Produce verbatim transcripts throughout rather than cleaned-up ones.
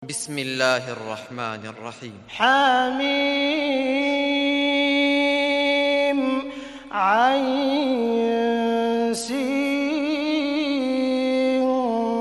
بسم الله الرحمن الرحيم. حميم عين سين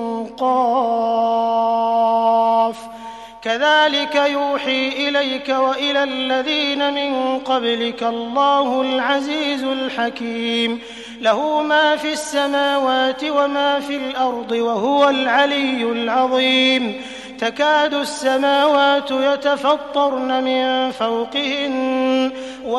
قاف كذلك يوحي إليك وإلى الذين من قبلك الله العزيز الحكيم له ما في السماوات وما في الأرض وهو العلي العظيم تكاد السماوات يتفطرن من فوقهن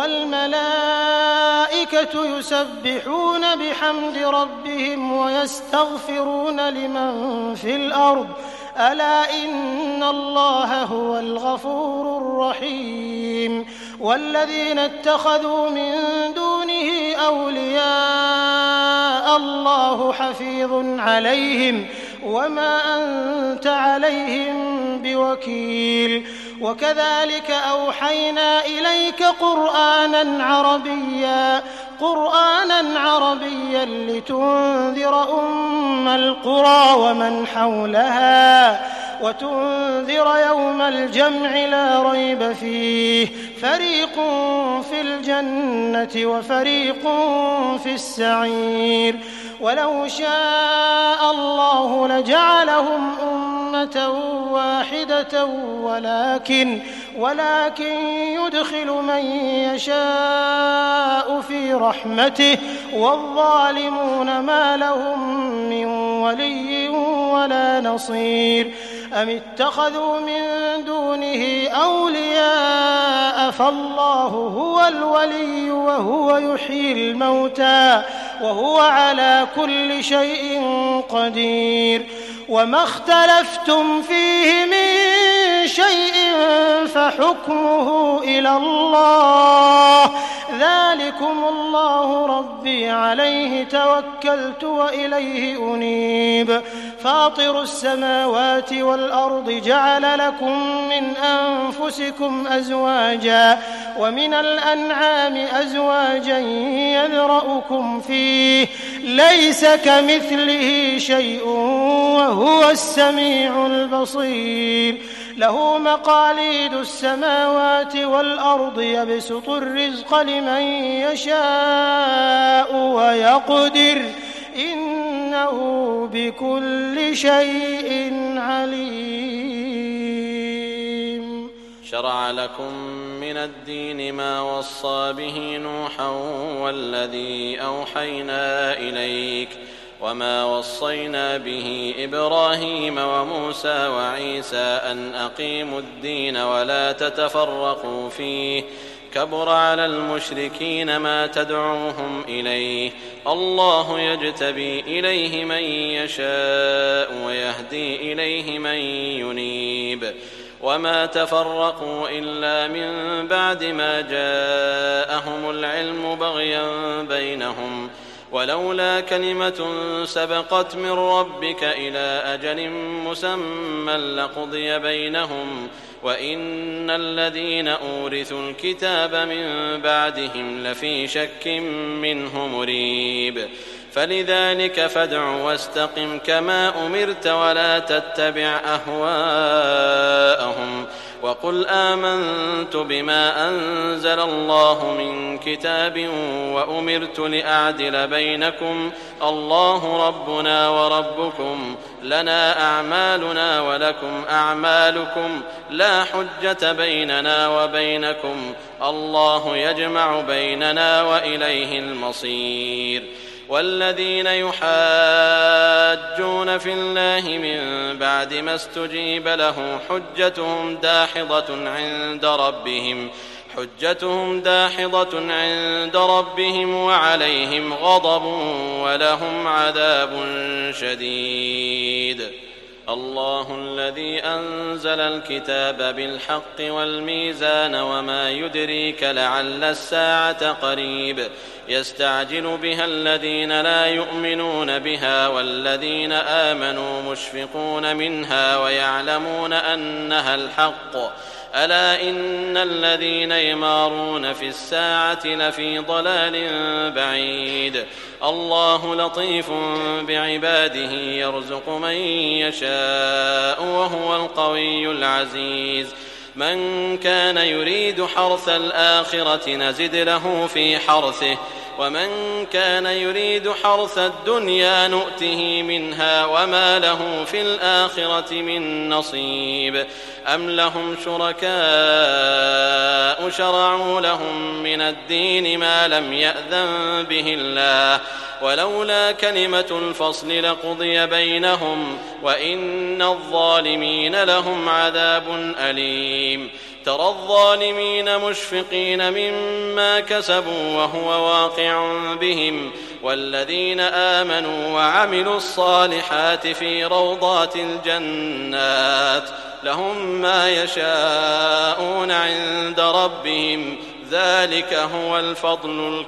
والملائكة يسبحون بحمد ربهم ويستغفرون لمن في الأرض ألا إن الله هو الغفور الرحيم والذين اتخذوا من دونه أولياء الله حفيظ عليهم وما أنت عليهم بوكيل وكذلك أوحينا إليك قرآنا عربيا قرآنا عربيا لتنذر أم القرى ومن حولها وتنذر يوم الجمع لا ريب فيه فريق في الجنة وفريق في السعير ولو شاء الله لجعلهم أمة واحدة ولكن ولكن يدخل من يشاء في رحمته والظالمون ما لهم من ولي ولا نصير أم اتخذوا من دونه أولياء فالله هو الولي وهو يحيي الموتى وهو على كل شيء قدير وما اختلفتم فيه من شيء فحكمه إلى الله ذلكم الله ربي عليه توكلت وإليه أنيب فاطر السماوات والأرض جعل لكم من أنفسكم أزواجا ومن الأنعام أزواجا يذرأكم فيه ليس كمثله شيء وهو السميع البصير له مقاليد السماوات والأرض يبسط الرزق لمن يشاء ويقدر إنه بكل شيء عليم. شرع لكم من الدين ما وصى به نوحا والذي أوحينا إليك وما وصينا به إبراهيم وموسى وعيسى أن أقيموا الدين ولا تتفرقوا فيه كبر على المشركين ما تدعوهم إليه الله يجتبي إليه من يشاء ويهدي إليه من ينيب وما تفرقوا إلا من بعد ما جاءهم العلم بغيا بينهم ولولا كلمة سبقت من ربك إلى أجل مسمى لقضي بينهم وإن الذين أورثوا الكتاب من بعدهم لفي شك منه مريب فلذلك فادع واستقم كما أمرت ولا تتبع أهواءهم وقل آمنت بما أنزل الله من كتاب وأمرت لأعدل بينكم الله ربنا وربكم لنا أعمالنا ولكم أعمالكم لا حجة بيننا وبينكم الله يجمع بيننا وإليه المصير والذين يحاجون في الله من بعد ما استجيب له حجتهم داحضة عند ربهم حجتهم داحضة عند ربهم وعليهم غضب ولهم عذاب شديد الله الذي أنزل الكتاب بالحق والميزان وما يدريك لعل الساعة قريب يستعجل بها الذين لا يؤمنون بها والذين آمنوا مشفقون منها ويعلمون أنها الحق ألا إن الذين يمارون في الساعة لفي ضلال بعيد الله لطيف بعباده يرزق من يشاء يشاء وهو القوي العزيز. من كان يريد حرث الآخرة نزد له في حرثه ومن كان يريد حرث الدنيا نؤته منها وما له في الآخرة من نصيب. أم لهم شركاء شرعوا لهم من الدين ما لم يأذن به الله ولولا كلمة الفصل لقضي بينهم وإن الظالمين لهم عذاب أليم. ترى الظالمين مشفقين مما كسبوا وهو واقع بهم والذين آمنوا وعملوا الصالحات في روضات الجنات لهم ما يشاءون عند ربهم ذلك هو الفضل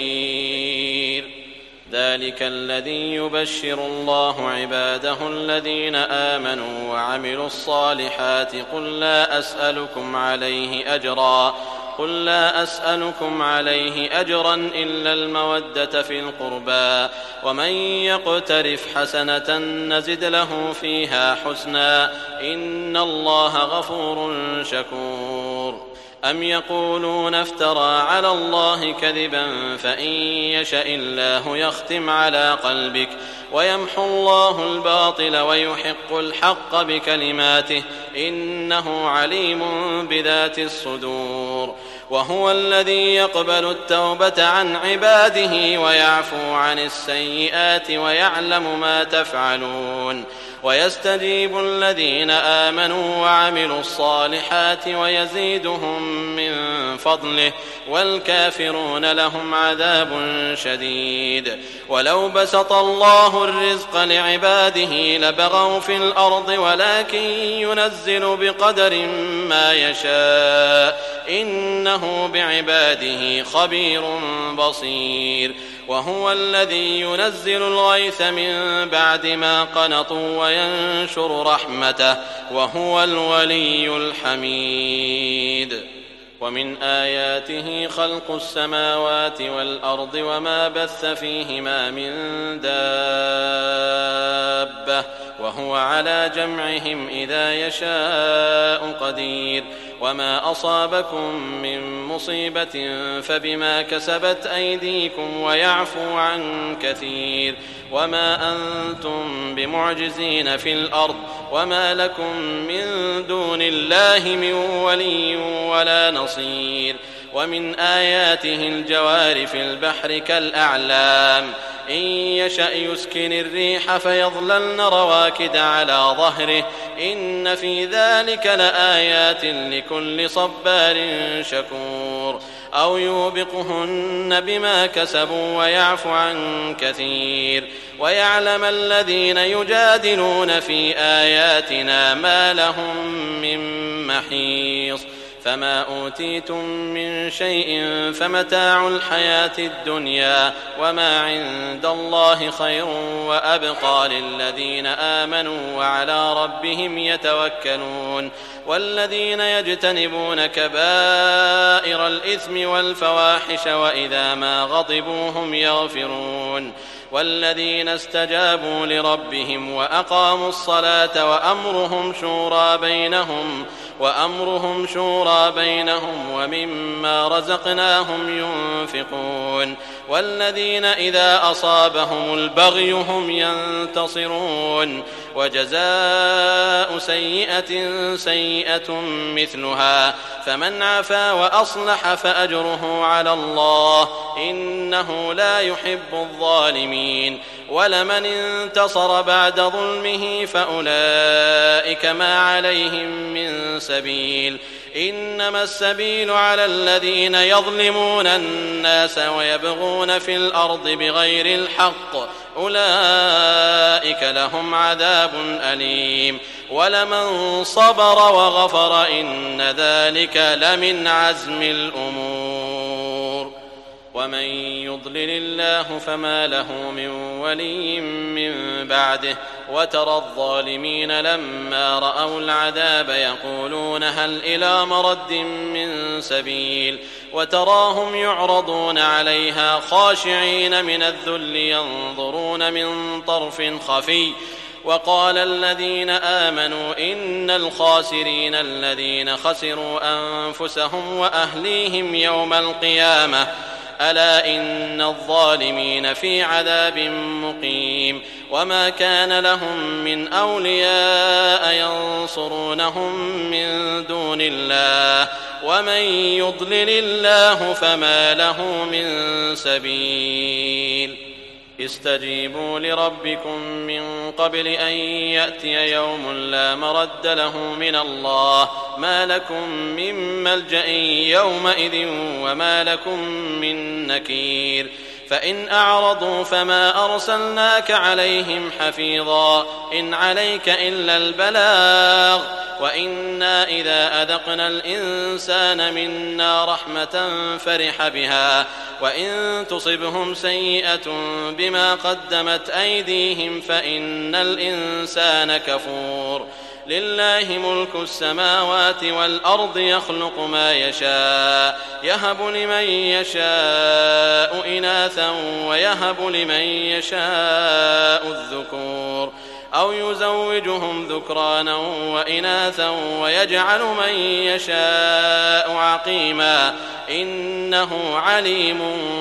الكبير. ذلك الذي يبشر الله عباده الذين آمنوا وعملوا الصالحات قل لا أسألكم عليه أجرا قل لا أسألكم عليه أجرا إلا المودة في القربى ومن يقترف حسنة نزد له فيها حسنا إن الله غفور شكور. أم يقولون افترى على الله كذبا فإن يشأ الله يختم على قلبك ويمحو الله الباطل ويحق الحق بكلماته إنه عليم بذات الصدور. وهو الذي يقبل التوبة عن عباده ويعفو عن السيئات ويعلم ما تفعلون ويستجيب الذين آمنوا وعملوا الصالحات ويزيدهم من فضله والكافرون لهم عذاب شديد. ولو بسط الله الرزق لعباده لبغوا في الأرض ولكن ينزل بقدر ما يشاء إنه بعباده خبير بصير. وهو الذي ينزل الغيث من بعد ما قنطوا وينشر رحمته وهو الولي الحميد. ومن آياته خلق السماوات والأرض وما بث فيهما من دابة وهو على جمعهم إذا يشاء قدير. وما أصابكم من مصيبة فبما كسبت أيديكم ويعفو عن كثير. وما أنتم بمعجزين في الأرض وما لكم من دون الله من ولي ولا نصير. ومن آياته الجوار في البحر كالأعلام إن يشأ يسكن الريح فيظللن رواكد على ظهره إن في ذلك لآيات لكل صبار شكور. أو يوبقهن بما كسبوا ويعفو عن كثير. ويعلم الذين يجادلون في آياتنا ما لهم من محيص. فما أوتيتم من شيء فمتاع الحياة الدنيا وما عند الله خير وأبقى للذين آمنوا وعلى ربهم يتوكلون. والذين يجتنبون كبائر الإثم والفواحش وإذا ما غضبوا هم يغفرون. والذين استجابوا لربهم وأقاموا الصلاة وأمرهم شورى بينهم وأمرهم شورى بينهم ومما رزقناهم ينفقون. والذين إذا أصابهم البغي هم ينتصرون. وجزاء سيئة سيئة مثلها فمن عفا وأصلح فأجره على الله إنه لا يحب الظالمين. ولمن انتصر بعد ظلمه فأولئك ما عليهم من سبيل إنما السبيل على الذين يظلمون الناس ويبغون في الأرض بغير الحق أولئك لهم عذاب أليم. ولمن صبر وغفر إن ذلك لمن عزم الأمور. ومن يضلل الله فما له من ولي من بعده. وترى الظالمين لما رأوا العذاب يقولون هل إلى مرد من سبيل. وتراهم يعرضون عليها خاشعين من الذل ينظرون من طرف خفي وقال الذين آمنوا إن الخاسرين الذين خسروا أنفسهم وأهليهم يوم القيامة ألا إن الظالمين في عذاب مقيم وما كان لهم من أولياء ينصرونهم من دون الله ومن يضلل الله فما له من سبيل استجيبوا لربكم من قبل أن يأتي يوم لا مرد له من الله ما لكم من ملجأ يومئذ وما لكم من نكير فإن أعرضوا فما أرسلناك عليهم حفيظا إن عليك إلا البلاغ وإنا إذا أذقنا الإنسان منا رحمة فرح بها وإن تصبهم سيئة بما قدمت أيديهم فإن الإنسان كفور لله ملك السماوات والأرض يخلق ما يشاء يهب لمن يشاء إناثا ويهب لمن يشاء الذكور أو يزوجهم ذكرانا وإناثا ويجعل من يشاء عقيما إنه عليم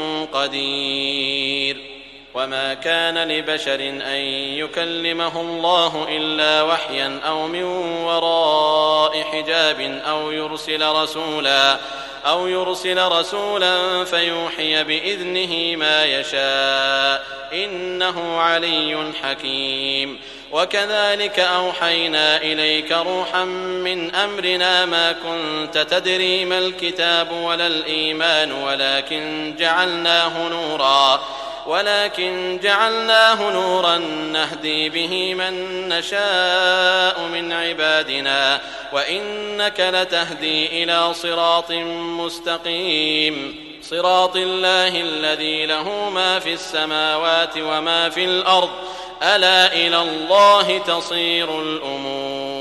قدير وما كان لبشر أن يكلمه الله إلا وحيا أو من وراء حجاب أو يرسل رسولا أو يرسل رسولا فيوحي بإذنه ما يشاء إنه علي حكيم وكذلك أوحينا إليك روحا من أمرنا ما كنت تدري ما الكتاب ولا الإيمان ولكن جعلناه نورا ولكن جعلناه نورا نهدي به من نشاء من عبادنا وإنك لتهدي إلى صراط مستقيم صراط الله الذي له ما في السماوات وما في الأرض ألا إلى الله تصير الأمور